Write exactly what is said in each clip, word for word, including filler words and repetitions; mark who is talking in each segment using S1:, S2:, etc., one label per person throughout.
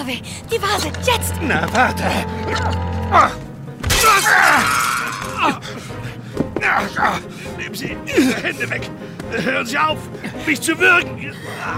S1: Harvey, die Vase, jetzt!
S2: Na, warte! Nehmen Sie Ihre Hände weg! Hören Sie auf, mich zu würgen!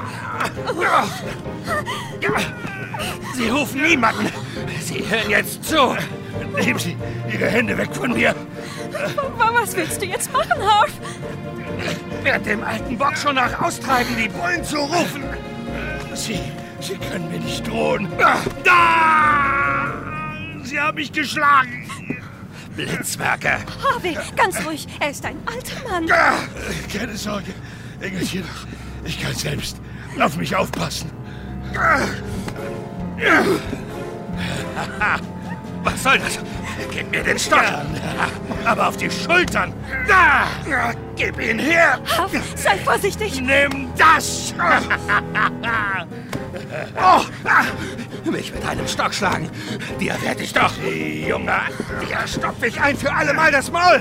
S2: Sie rufen niemanden! Sie hören jetzt zu! Nehmen Sie Ihre Hände weg von mir!
S1: Was willst du jetzt machen, Harv?
S2: Werd dem alten Bock schon nach austreiben, die Bullen zu rufen! Sie, Sie können mir nicht drohen! Da! Sie haben mich geschlagen! Blitzwerke!
S1: Harvey, ganz ruhig, er ist ein alter Mann.
S2: Keine Sorge, Engelchen, ich kann selbst auf mich aufpassen. Was soll das? Gib mir den Stock! Aber auf die Schultern! Da! Gib ihn her!
S1: Harvey, sei vorsichtig!
S2: Nimm das! Oh, mich mit einem Stock schlagen. Dir werd ich doch, Junge. Dir stopf ich ein für alle Mal das Maul.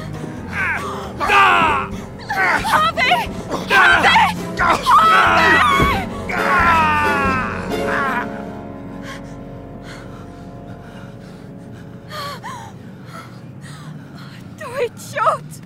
S2: Da!
S1: Harvey! Harvey! Harvey! Du Idiot!